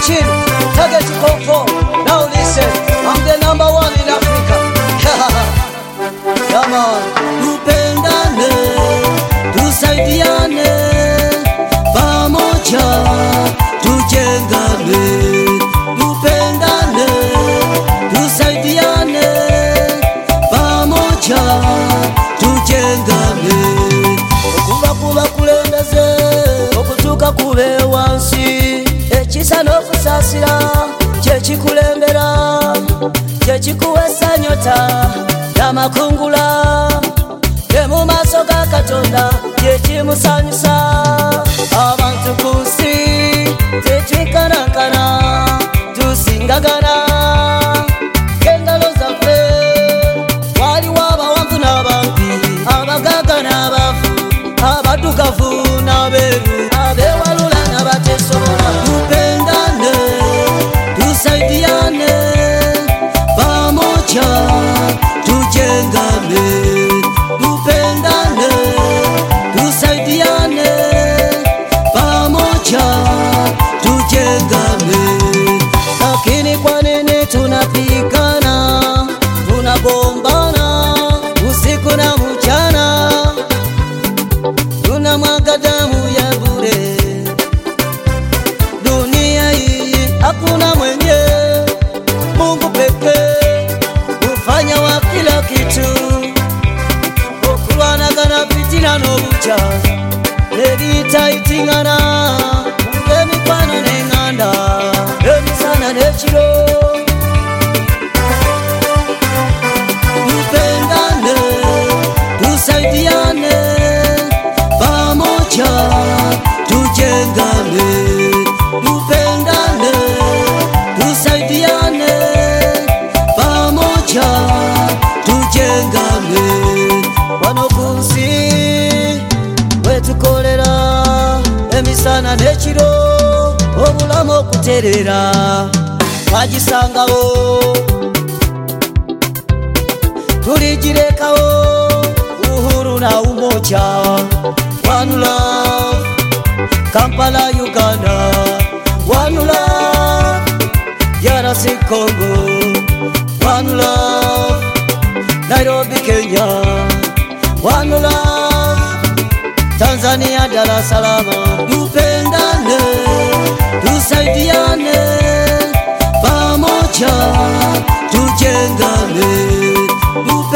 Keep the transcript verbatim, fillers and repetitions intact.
Chin, target Kofo. Now listen, I'm the number one in Africa. Come on. Tupendane, tusaidiane, pamoja tujengane. Tupendane, tusaidiane, pamoja tujengane. Okuva kuba kulembeze, okutuuka kube wansi. Ekisa n'okusasira kyekikulembera, kyekikuwesa nyota y'amakungula. Mu maaso ga Katonda kyekimusanyusa. Abantu ku nsi tetwekanankana, tusingagana ng'engalo zaffe. Waliwo abawanvu n'abampi, abagagga n'abavu, abaddugavu n'abeeru, abeewalula n'abateesobola. Tupendane, tusaidiane, pamoja tujengane. Tupendane, tusaidiane, pamoja tujengane. Lakini kwa nini tunapigana, tunagombana usiku na mchana, tunamwaga damu ya bure? Dunia hii hakuna mwenye, Mungu pekee hufanya wa kila kitu. Okuwanagana fitina n'obucha neritayitingana, ng'emikwano n'enganda, emisana n'ekiro. Tupendane, tusaidiane, pamoja tujengane. Tupendane, tusaidiane, pamoja tujengane. Wano ku nsi wetukolera, emisana n'ekiro, obulamu okuterera twagisangawo, tuligirekawo. Uhuru na umoja, one love, Kampala Uganda, one love, D R C Congo, one love, Nairobi Kenya, one love, Tanzania Dar es Salaam. Tupendane, tusaidiane, pamoja tujengane.